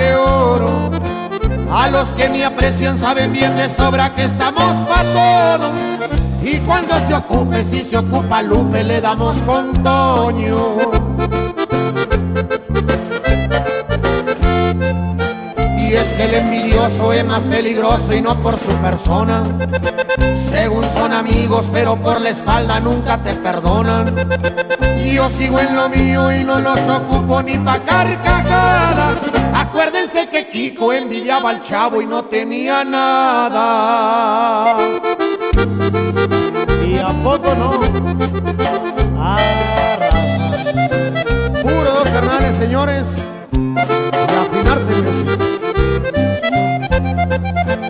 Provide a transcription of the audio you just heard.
vale oro. A los que me aprecian saben bien de sobra que estamos pa' todo. Y cuando se ocupe, si se ocupa Lupe, le damos con Toño. Y es que el envidioso es más peligroso y no por su persona. Según son amigos, pero por la espalda nunca te perdonan. Yo sigo en lo mío y no los ocupo ni pa' carcajadas. Acuérdense que Kiko envidiaba al Chavo y no tenía nada. ¿Y a poco no? Ah, raza. Puro dos carnales, señores. Y afinarse,